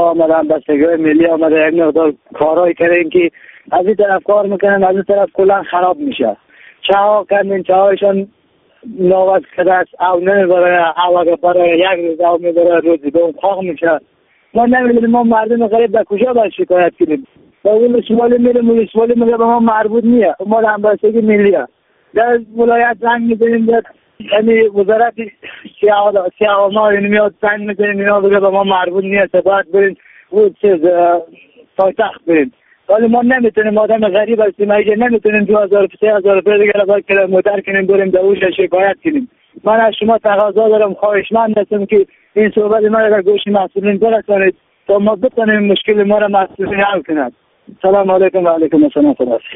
آمدن، بستگی‌های ملی آمده، یک مقدار کارهایی کردیم که از این طرف کار میکنن، از این طرف کلا خراب میشه. چه ها کردن، چه هایشان نوبت کرده است، او نمیبره، او اگر برای یک روز او میبره روزی دوم خاق میشه. ما نمیدونیم ما مردم غریب در کجا باید شکایت کنیم. با اون شمالی میریم، اون شمالی میگه به ما مربوط نیه، ما همبستگی ملیه. در ولایت زنگ میزنیم، در یعنی وزارت سیاه ما میاد زنگ میزنیم، اینا بگه به ما مربوط نیه، باید بریم اون چیز پایتخت بریم. ولی ما نمیتونیم، آدم غریب هستیم، اگه نمیتونیم 2000 3000 روپیه دیگه باید کیلومتر کنیم بریم دوش شکایت کنیم. من از شما تقاضا دارم، خواهشمند هستم که این صحبت ما را در گوش مسئولین برسانید تا ما بتونیم مشکل ما را مسئولین حل کنند. سلام علیکم و علیکم السلام.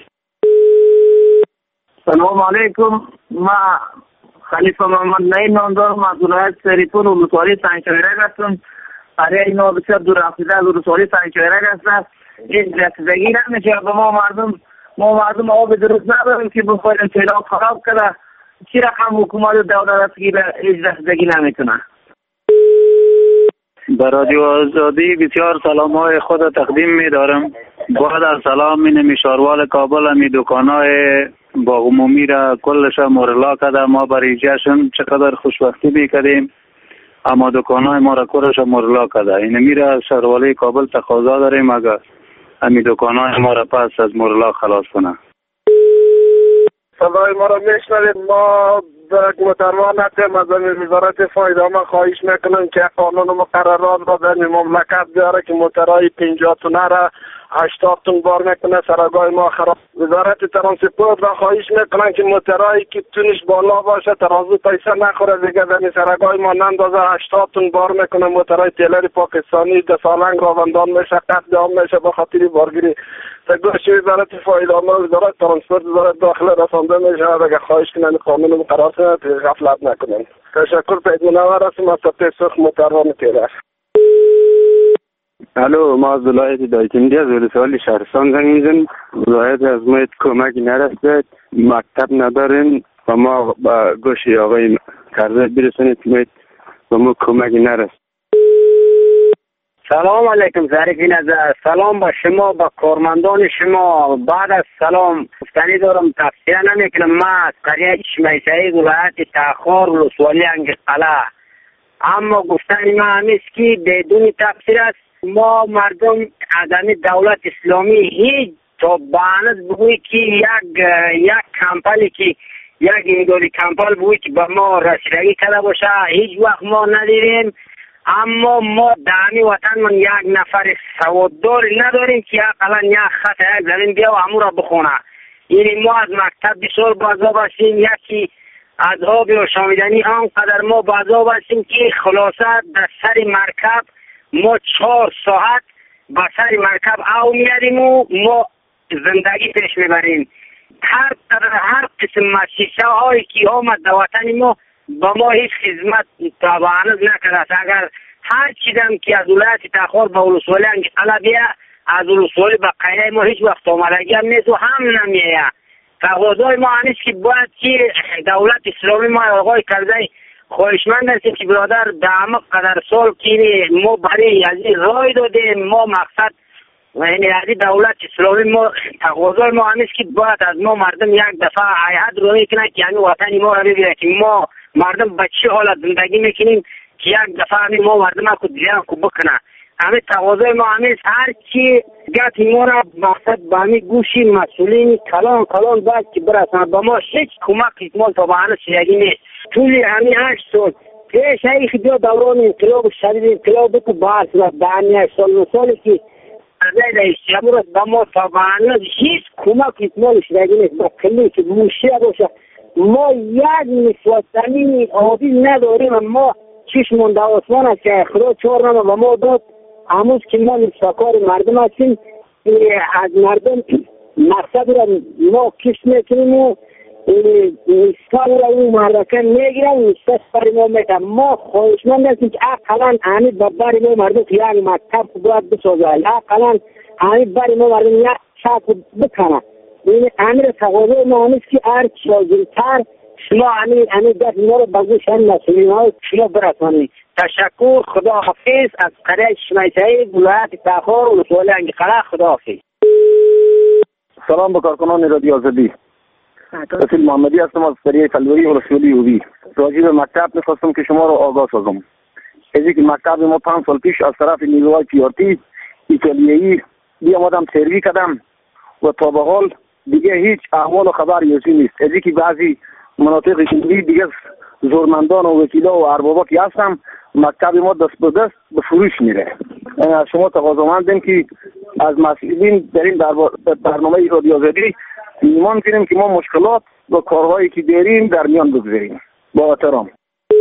سلام علیکم. ما خلیفه محمد نعیم نام دارم، از ولایت سریپور ولسوالی سنگچهارک هستم. برای اینا بسیار دور رفته از ولسوالی سنگچهارک هستم. این رسیدگی نمیشه به ما مردم آب درست نداریم که بخوریم، سیلاب خراب کرده. چی رقم حکومت و دولت که هیچ رسیدگی نمیتونه. به رادیو آزادی بسیار سلام های خود تقدیم می دارم. بعد از سلام می نمیشاروال کابل همی دکانهای با عمومی را کلش مورلا کرده. ما برای جشن چقدر خوشبختی بیکردیم، اما دکانهای ما را کلش مورلا کرده. این میره شهروالی کابل تقاضا داریم اگر همی دکانهای ما را پس از مورلا خلاص کنه. صدای ما را میشنوید. ما در محترمان هستیم از وزارت فایده ما خواهش میکنم که قانون مقررات را در مملکت بیاره که موترهای 50 تونه را 80 تن بار میکنه، سرگاه ما خراب. وزارت ترانسپورت را خواهش میکنن که موترهایی که تونش بالا باشه ترازو پیسه نخوره دیگه در سرگاه ما نندازه. 80 تن بار میکنه، موترهای تیلر پاکستانی ده سالنگ راوندان میشه، قتل عام میشه به خاطر بارگیری. تگوش وزارت فایده ما، وزارت ترانسپورت، وزارت داخله رسانده میشه دیگه خواهش کنن قانون مقررات غفلت نکنن. تشکر. پید منور هستم از سطح سرخ موتروان تیلر. الو، ما از ولایت دایکنی از ولسوالی شهرستان زنگ میزنیم. ولایت از ما کمکی نرسید، مکتب نداریم و ما با گوشی آقای کرده برسونید که با ما کمکی نرسید. سلام علیکم ظریفین عزیز. سلام با شما، با کارمندان شما. بعد از سلام گفتنی دارم، تفسیر نمیکنم. ما از قریه شمیسایی ولایت تاخار ولسوالی انگقله، اما گفتنی ما همیست که بدون تفسیر است. ما مردم عدم دولت اسلامی هیچ تا بانت بگوی که یک کمپلی که یک اینگوری کمپل بگوی که به ما رسیدگی کرده باشه هیچ وقت ما ندیدیم. اما ما دانی وطن من یک نفر سوادداری نداریم که اقلا یک خط یک زمین بیا و همون را بخونه. یعنی ما از مکتب بسیار بازا باشیم، یکی از آب و شامیدنی آنقدر ما بازا باشیم که خلاصه در سر مرکب ما 4 ساعت با سر مرکب او میاریم و ما زندگی پیش میبریم. هر قسم مشیشه هایی که آمد در وطن ما با ما هیچ خدمت تابانز نکرده است. اگر هر چیزم که از ولایت تاخار به ولسوالی انگقله بیا، از ولسوالی به قریه ما هیچ وقت آمدگی هم نیست و هم نمیه. تقاضای ما همیست که باید که دولت اسلامی ما آقای کرده خواهشمند هستیم که برادر دعمق قدر سال که ما برای از این رای دادیم. ما مقصد یعنی از دولت اسلامی ما تقاضای ما همیست که باید از ما مردم یک دفعه عهد روی کنه که همین وطن ما را ببینه که ما مردم به چه حالت زندگی میکنیم که یک دفعه همین ما مردم ها کود دیان کو بکنه. همین تقاضای ما همیست هر چی گت ما را مقصد به همین گوشی مسئولین کلان باید که برسن. به ما هیچ کمک ما تا به هنه سیگی نیست. طول همین 8 سال پیش ایخی بیا دوران انقلاب شدید انقلاب بکو باعث و دهنی 8 سالی که ازای رئیسی همون با ما تا به هنه هیچ کمک ما سیگی نیست. با کلی که موشیه باشه ما یک نسوستنی آبی نداریم. ما چیش منده آسمان است که خدا 4 نمه و ما داد هموز که ما نسوکار مردم هستیم. از مردم مقصد را ما کش میکنیم و نسکار را اون مردکن میگیرم و نسکار باری ما میکنم. ما خواهشمند هستیم که اقلا همید باری ما مردم که یک مکتب باید بسازه، اقلا همید باری ما مردم یک شاک بکنه. این امیر تقاضای ما همیست که هر چازلتر شما همین دست ما رو بگوش هم مسئولین ها شما برسانید. تشکر، خداحافظ. از قریه چشمه سعید ولایت تاخور ولسوالی انگیقره، خداحافظ. سلام به کارکنان رادیو آزادی. رسول محمدی هستم از قریه فلوری ولسوالی اوبی. راجع به مکتب می‌خواستم که شما رو آگاه سازم. از اینکه مکتب ما 5 سال پیش از طرف نیروهای پیارتی ایتالیایی بیامدم سروی کردم و تا به حال دیگه هیچ احوال و خبر یوزی نیست. از اینکه بعضی مناطق شمالی دیگه زورمندان و وکیلا و اربابا که هستم، مکتب ما دست به دست به فروش میره. از شما تقاضامندیم که از مسئولین در این برنامه رادیو آزادی ایمان کنیم که ما مشکلات و کارهایی که داریم در میان بگذاریم. با احترام.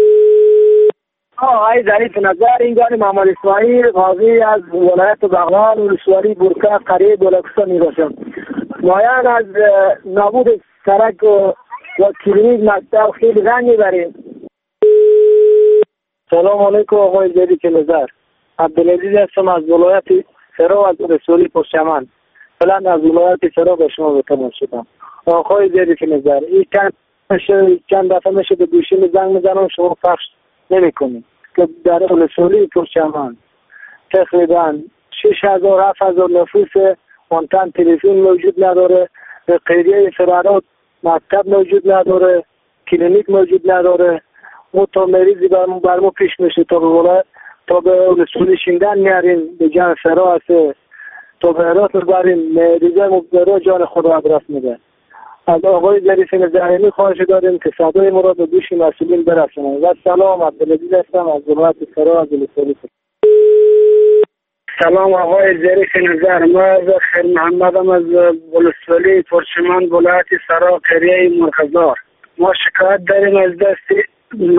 آقای ظریف نظر، اینجا محمد اسماعیل قاضی از ولایت بغلان ولسوالی بورکا قریه بلوچستان میباشم. مایان از نابود سرک و کلینیک مکتب خیلی رنج میبریم. سلام علیکم آقای ظریف نظر. عبدالعزیز هستم از ولایت فرا از ولسوالی پرچمن. فعلا از ولایت فرا به شما بتمام شدم. آقای ظریف نظر، این چند دفعه میشه به گوشیم زنگ میزنم، شما پخش نمیکنید که در ولسوالی پرچمن تقریبا 6000 7000 نفوس، منتن تلفن موجود نداره، قریه فرارات مکتب موجود نداره، کلینیک موجود نداره. و تا مریضی برمو پیش میشه تا به ولایت تا به ولسوالی شیندن میاریم به جان فرا هسته تا به هرات میبریم، مریضه مبتلا جان خدا عبرت میده. از آقای ظریف نظری خواهش داریم که صدای ما را به گوش مسئولین برسونند. و سلام، عبدالعزیز هستم از ولایت فرا از ولسوالی. سلام آقای ظریف نظر، ما خیر محمدم از ولسوالی پرچمن ولایت فرا قریه مرغزار. ما شکایت داریم از دست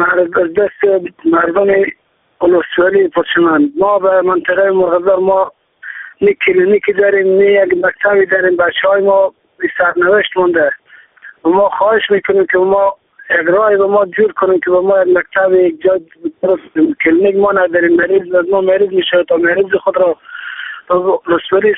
مردم ولسوالی پرچمن. ما به منطقه مرغزار ما نی کلینیکی داریم، نی یک مکتبی داریم. بچه‌های ما سرنوشت مونده. ما خواهش میکنیم که ما اقرای به ما جور کنیم که به ما مکتب یک جا کلینیک ما نداریم. مریض میشه تا مریض خود را ولسوالی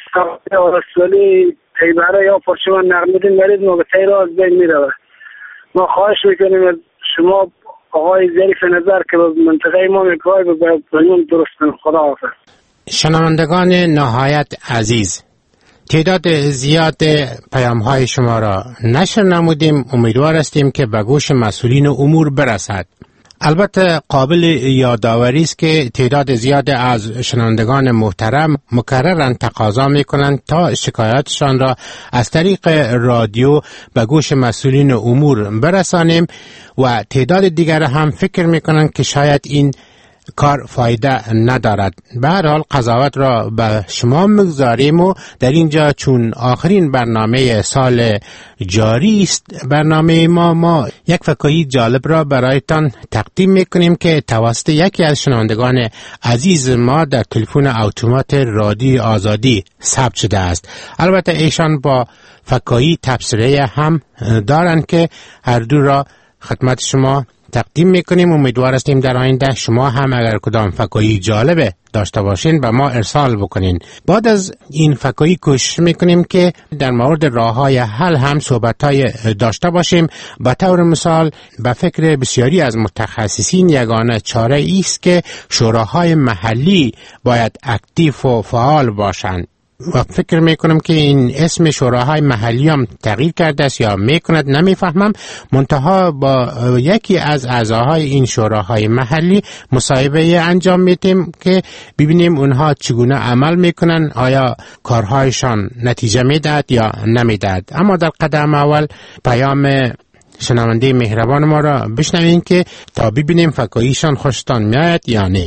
ولسوالی تیبره یا پرچمن نقل مریض ما به تیرا از بین میره. ما خواهش میکنیم از شما آقای ظریف نظر که به منطقه ما اقرای به بیان درست کنیم. خدا حافظ. شنوندگان نهایت عزیز، تعداد زیاد پیام‌های شما را نشر نمودیم. امیدوار هستیم که به گوش مسئولین امور برسد. البته قابل یادآوری است که تعداد زیاد از شنوندگان محترم مکرراً تقاضا می‌کنند تا شکایاتشان را از طریق رادیو به گوش مسئولین امور برسانیم و تعداد دیگر هم فکر می‌کنند که شاید این کار فایده ندارد. به هر حال قضاوت را به شما مگذاریم و در اینجا چون آخرین برنامه سال جاری است برنامه ما یک فکایی جالب را برایتان تقدیم میکنیم که توسط یکی از شنوندگان عزیز ما در تلفن اتومات رادیو آزادی ثبت شده است. البته ایشان با فکایی تبصره هم دارند که هر دو را خدمت شما تقدیم میکنیم. امیدوار هستیم در آینده شما هم اگر کدام فکایی جالبه داشته باشین به ما ارسال بکنین. بعد از این فکایی کوشش میکنیم که در مورد راههای حل هم صحبتهای داشته باشیم. به طور مثال به فکر بسیاری از متخصصین یگانه چاره ایست که شوراهای محلی باید اکتیو و فعال باشند و فکر میکنم که این اسم شوراهای محلی هم تغییر کرده است یا میکند نمیفهمم. منتها با یکی از اعضاهای این شوراهای محلی مصاحبه انجام میدیم که ببینیم اونها چگونه عمل میکنن، آیا کارهایشان نتیجه میدهد یا نمیدهد. اما در قدم اول پیام شنونده مهربان ما را بشنویم که تا ببینیم فکاییشان خوشتان میاد یا نه.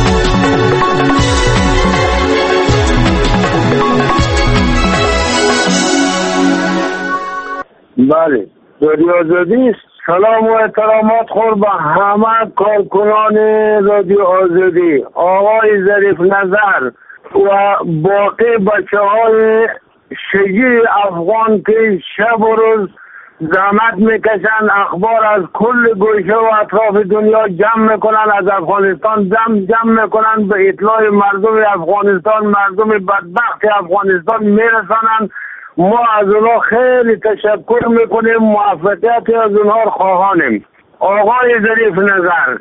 بله، رادیو آزادی. سلام و احترامات خور به همه کارکنان رادیو آزادی. آقای ظریف نظر و باقی بچه های شجی افغان که شب و روز زحمت میکشن، اخبار از کل گوشه و اطراف دنیا جمع میکنن، از افغانستان جمع میکنن، به اطلاع مردم افغانستان، مردم بدبخت افغانستان میرسانن. ما از اونها خیلی تشکر میکنیم، موفقیت از اونها خواهانیم. آقای ظریف نظر،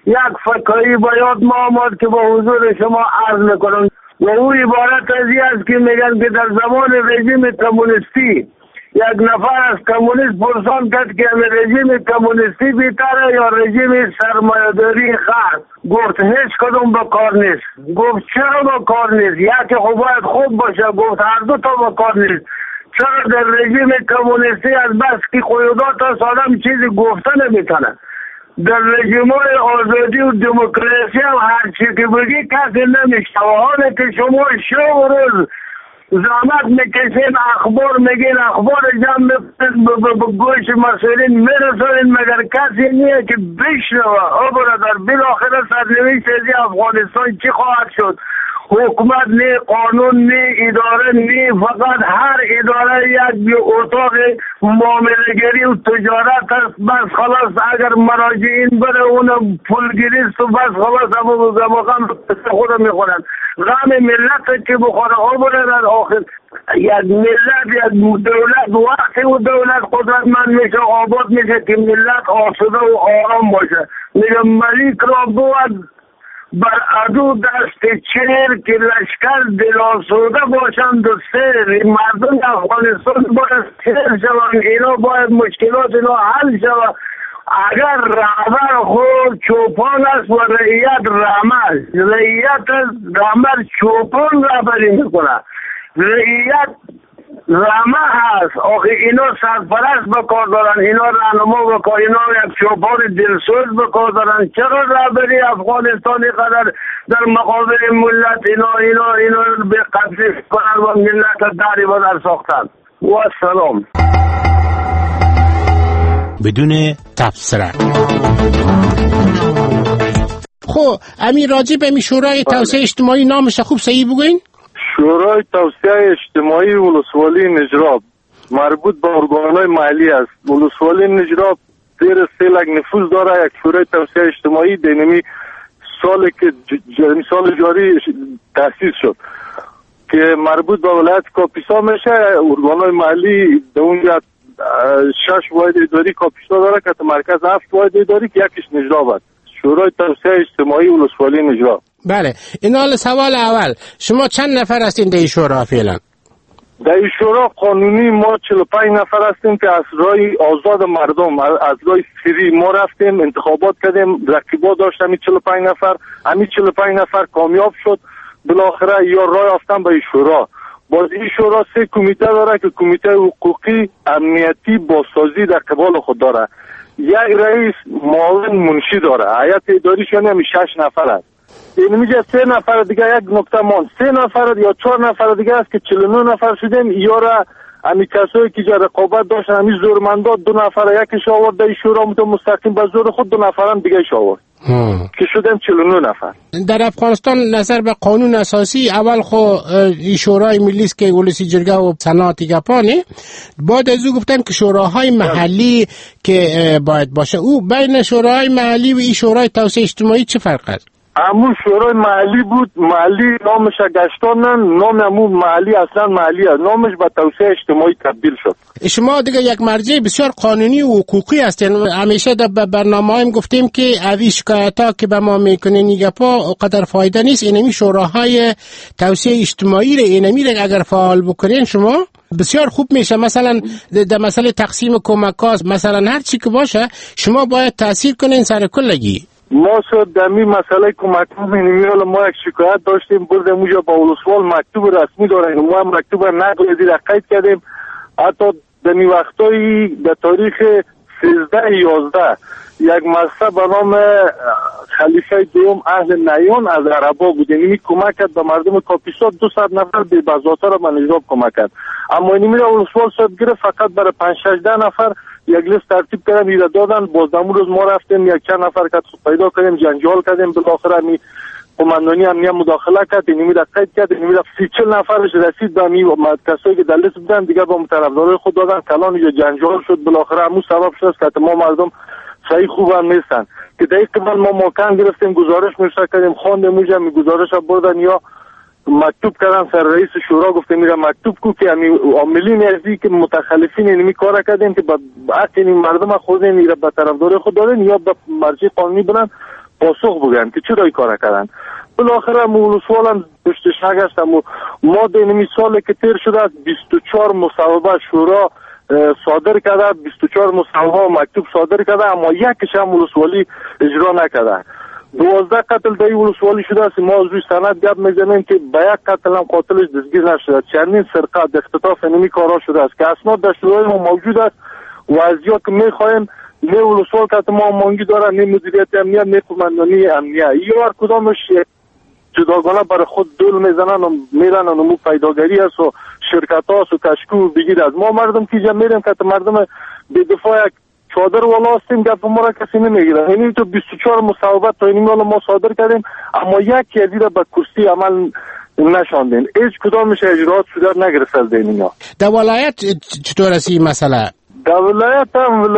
یک فکری باید ما آمد که با حضور شما عرض میکنم و او عبارت از این است که میگن که در زمان رژیم کمونیستی یک نفر از کمونیست پرسان کرد که رژیم کمونیستی بیتره یا رژیم سرمایه‌داری خاص. گفت هیچ کدوم به کار نیست. گفت چرا به کار نیست؟ یکی خب باید خوب باشه. گفت هر دو تا به کار نیست. چرا در رژیم کمونیستی از بس که قیودات است آدم چیزی گفته نمیتونه. در رژیم‌های آزادی و دموکراسی هم هر چی که بگی کسی نمیشه. و حالا که شما شب روز زحمت میکشین اخبار میگین اخبار جمع به گوش مسئولین میرسونین مگر کسی نیه که بشنوه. او برادر بالاخره سرنوشت از افغانستان چی خواهد شد؟ حکومت نی، قانون نی، اداره نی، فقط هر اداره یک اتاق معامله‌گری و تجارت است. بس خلاص اگر مراجعین بره اون پولگیریست و بس خلاص همون غم خود میخورن. غم ملت که بخوره او بره در آخر یک ملت یک دولت وقتی و دولت قدرتمند میشه آباد میشه که ملت آسوده و آرام باشه. میگه ملیک را بود بر عدو دست چیر که لشکر دل آسوده باشند و سیر. مردم افغانستان باید سیر شوند. اینا باید مشکلات اینا حل شود. اگر رهبر خود چوپان است و رعیت رحمه، رعیت رحمه چوپان رهبری میکنه، رعیت رحمه هست. آخه اینا سرپرست بکار دارن، اینا راهنما بکار، اینا یک چوپان دلسوز بکار دارن. چرا رهبری افغانستانی قدر در مقابل ملت اینا به قبضی کنن و ملت داری و در ساختن؟ و السلام. بدون تبصره. خب امیر راجع به شورای توسعه اجتماعی نامش خوب صحیح بگوین؟ شورای توسعه اجتماعی ولسوالی نجراب مربوط به ارگان‌های محلی است. ولسوالی نجراب زیر 3 لک نفوذ داره. یک شورای توسعه اجتماعی دینمی سال جاری تأسیس شد که مربوط به ولایت کاپیسا میشه. ارگان‌های محلی در اونجا 6 واحد اداری کاپیسا داره که مرکز 7 واحد اداری که یکیش نجراب است. شورای توسعه اجتماعی ولسوالی نجراب. بله. این حال سوال اول، شما چند نفر هستین در این شورا فعلا؟ در این شورا قانونی ما 45 نفر هستیم که از راه آزاد مردم، از راه فری ما رفتیم انتخابات کردیم، رقیبات داشتیم. 45 نفر، همین 45 نفر کامیاب شد. بالاخره یا راه یافتن به این شورا. باز این شورا 3 کمیته داره که کمیته حقوقی، امنیتی، بازسازی در قبال خود داره. یک رئیس، معاون، منشی داره. هیئت اداریشون هم 6 نفر است. این میگه 3 نفر دیگه یک نکته مان 3 نفر یا 4 نفر دیگه است که 49 نفر شدیم. یارا امی کسایی که رقابت داشتن امی زورمندات 2 نفر یکیش آورد در شورا مستقیم به زور خود 2 نفرم دیگه اش آورد که شدیم 49 نفر. در افغانستان نظر به قانون اساسی اول خو شورای ملی است که ولسی جرگه و سنات گپانه، بعد از او گفتن که شوراهای محلی که باید باشه. او بین شوراهای محلی و این شورای توسعه اجتماعی چه فرق است؟ همون شورای محلی بود، محلی نامش گشتانن، نام همون محلی اصلا محلی است، نامش به توسعه اجتماعی تبدیل شد. شما دیگه یک مرجع بسیار قانونی و حقوقی هستین. همیشه در برنامه‌هایم گفتیم که اوی شکایت‌ها که به ما میکنین نیگپا قدر فایده نیست. اینمی شوراهای توسعه اجتماعی رو اینمی رو اگر فعال بکنین شما بسیار خوب میشه. مثلا در مسئله تقسیم کمک‌ها، مثلا هر چی که باشه شما باید تاثیر کنین سر کلگی. ما شد دمی مسئله کمک می‌نیمیال ما یک شکایت داشتیم، بردیم اونجا با ولسوال مکتوب رسمی داریم، ما هم مکتوب نقل زیر قید کردیم. حتی دمی وقتایی در تاریخ 13/11 یک مذهب به نام خلیفه دوم اهل نیان از عربا بود، یعنی کمک کرد به مردم کاپیسا. 200 نفر به بازاتا را به نجاب کمک کرد. اما اینمی را ولسوال شد گرفت فقط برای 5-6 نفر یک لیست ترتیب کردن میره دادن. باز دمون روز ما رفتیم یک چند نفر که پیدا کردیم، جنجال کردیم، بالاخره می قماندانی امنیت مداخله کرد، اینمی را قید کرد، اینمی را 30-40 نفرش رسید به می کسایی که در لیست بودن دیگه با طرفدارای خود دادن، کلان یا جنجال شد. بالاخره همون سبب شد که ما مردم صحیح خوبم نیستن که در این قبل ما مکان گرفتیم، گزارش نوشته کردیم، خواندیم اونجا می گزارش بردن یا مکتوب کردن سر رئیس شورا، گفته میره مکتوب کو که امی عاملین ازی که متخلفین اینمی کار کردن که بعد این مردم خود میره به طرفدار خود دارن یا به مرجع قانونی برن پاسخ بگن که چرا این کار کردن. بالاخره ولسوال هم پشت شک است. ما در سالی که تیر شده است 24 مصوبه شورا صادر کرده، 24 مصوبه مکتوب صادر کرده، اما یکیش هم ولسوالی اجرا نکرده. 12 قتل در ولسوالی شده است. ما از روی سند گپ میزنیم که به یک قتل هم قاتلش دستگیر نشده. چندین سرقت اختطاف اینمی کارا شده است که اسناد در شورای ما موجود است و از یا که میخوایم نه ولسوال که ما مانگی داره، نه مدیریت امنیت، نه قماندانی امنیت، یا هر کدامش جداگانه برای خود دول میزنن و میرن و نمو پیداگری است و شرکت هاست و کشکو بگیر است. ما مردم که جمع میریم که مردم به دفاع یک چادر والا هستیم، گپ ما را کسی نمیگیره. اینی تو 24 مصوبه تا اینی ما صادر کردیم، اما یکی از اینا به کرسی عمل نشاندین. هیچ کدامش اجرات شده نگرفت دینا. در ولایت چطور است این مسئله؟ در ولایت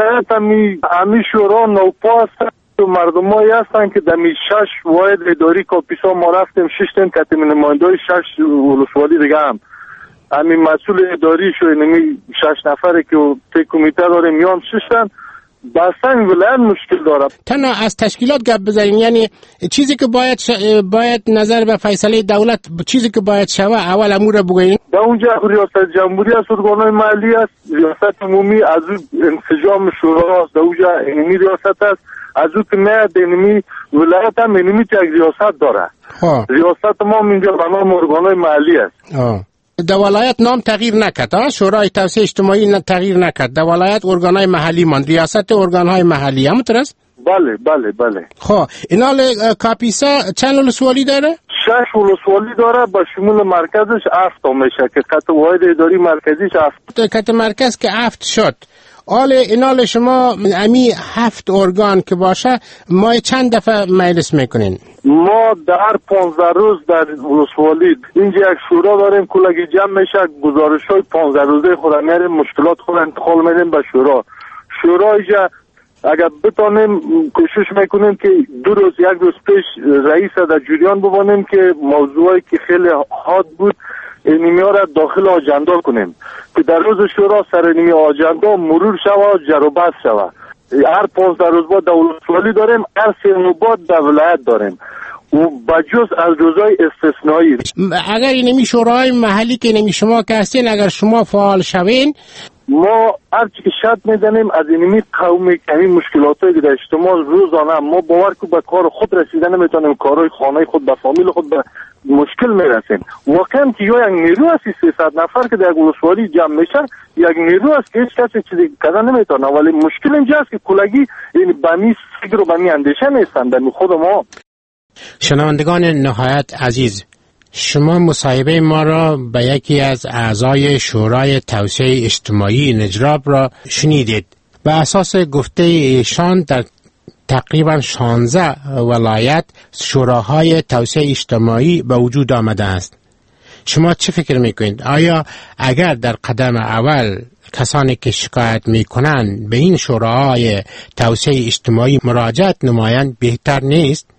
همی شورا نوپا هستن و مردم هایی هستن که دمی 6 واحد اداری کاپیسا ما رفتیم 6 تن کتیم نمایندای 6 ولسوالی دیگه هم همی مسئول اداری شو اینمی 6 نفره که تی کمیته داره میان 6 تن بستن ولایت مشکل داره. تنها از تشکیلات گپ بزنیم، یعنی چیزی که باید نظر به فیصله دولت، چیزی که باید شوه اول امور بگوییم. در اونجا ریاست جمهوری است، ارگانهای محلی است، ریاست عمومی از انسجام شورا است، در اونجا اینمی ریاست است، از اون که میاد اینمی ولایت هم اینمی یک ریاست داره. ریاست ما اینجا به نام ارگانهای محلی است. در ولایت نام تغییر نکرد، شورای توسعه اجتماعی تغییر نکرد، در ولایت ارگانهای محلی ماند، ریاست ارگانهای محلی همونطور است؟ بله. خب اینال کاپیسا چند ولسوالی داره؟ 6 ولسوالی داره، با شمول مرکزش 7 میشه که خط واحد اداری مرکزیش 7. خط مرکز که 7 شد. اینال شما امی 7 ارگان که باشه ما چند دفعه مجلس میکنین؟ ما در 15 روز در ولسوالی اینجا یک شورا داریم، کلگی جمع میشه، گزارش‌های 15 روزه خود میاریم، مشکلات خود انتقال میدیم به شورا اینجا اگر بتانیم کوشش میکنیم که 2 روز 1 روز پیش رئیس در جریان ببانیم که موضوعی که خیلی حاد بود اینمی را داخل آجندا کنیم که در روز شورا سر اینمی آجندا مرور شود، جر و بحث شود. هر 15 روز بعد در ولسوالی داریم، هر 3 ماه بعد در ولایت داریم و بجز از روزهای استثنایی. اگر اینمی شورای محلی که اینمی شما که هستین، اگر شما فعال شوین، ما هرچی که شد میدنیم از اینمی قومی که همین مشکلاتایی که در اجتماع روزانه ما باور که به کار خود رسیدن نمیتونیم، کارهای خانه خود به فامیل خود به مشکل میرسیم. واقعا که یا یک نیرو هستی 300 نفر که در ولسوالی جمع میشن، یک نیرو است که هیچ کسی چیزی کردن نمیتونه، ولی مشکل اینجا است که کلگی یعنی بمی فکر و بمی اندیشه نیستن در خود ما. شنوندگان نهایت عزیز، شما مصاحبه ما را به یکی از اعضای شورای توسعه اجتماعی نجراب را شنیدید. به اساس گفته ایشان در تقریبا 16 ولایت شوراهای توسعه اجتماعی به وجود آمده است. شما چه فکر میکنید؟ آیا اگر در قدم اول کسانی که شکایت میکنند به این شوراهای توسعه اجتماعی مراجعت نمایند بهتر نیست؟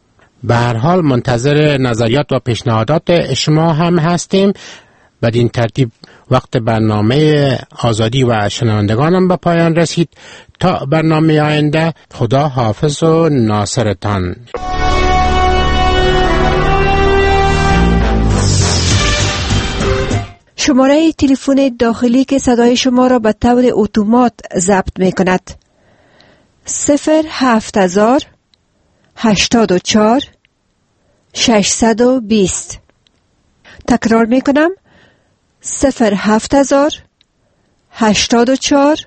به هر حال منتظر نظریات و پیشنهادات شما هم هستیم. بدین ترتیب وقت برنامه آزادی و شنوندگانم به پایان رسید. تا برنامه آینده، خدا حافظ و ناصرتان. شماره تلفن داخلی که صدای شما را به طور اتومات ضبط می کند 07000 84 620. تکرار می کنم 07000 84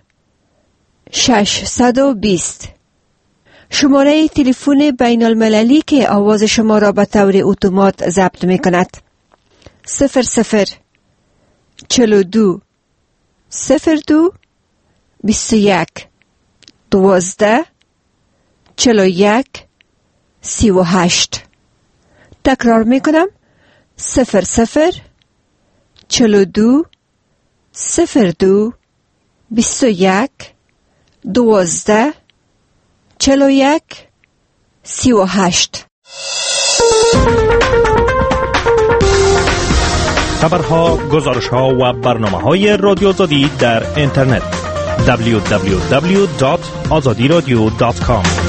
620. شماره تلفن بین المللی که آواز شما را به طور اتومات ضبط می کند 00 42 02 21 12 41 38. تکرار می کنم 00 42 02 21 12 41 38. خبرها، گزارشها و برنامه‌های رادیو آزادی در اینترنت www.azadiradio.com